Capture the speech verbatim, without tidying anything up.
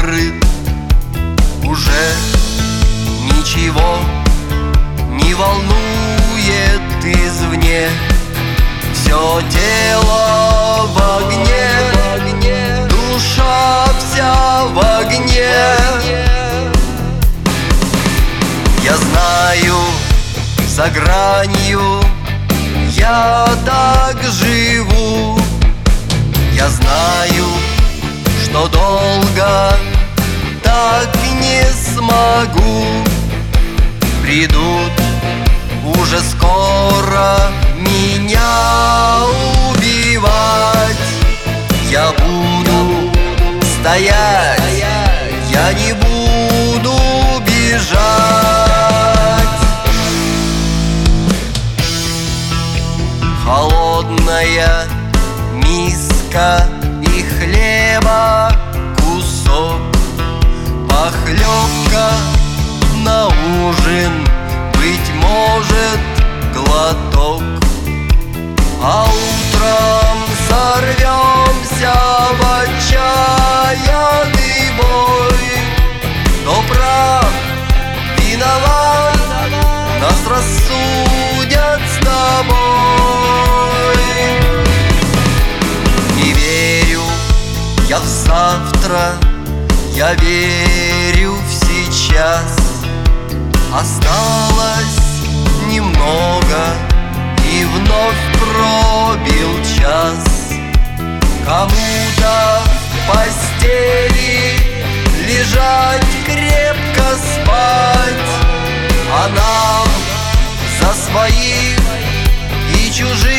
закрыт. Уже ничего не волнует извне, все тело в огне, душа вся в огне. Я знаю, за гранью я так живу. Я знаю, что долго так не смогу. Придут уже скоро меня убивать. Я буду стоять, я не буду бежать. Холодная миска и хлеба кусок, похлебка на ужин, быть может, глоток. А утром сорвемся в отчаянный бой. Кто прав, виноват, нас рассудят с тобой. Не верю я в завтра, я верю в сейчас. Осталось немного, и вновь пробил час. Кому-то в постели лежать, крепко спать, а нам за своих и чужих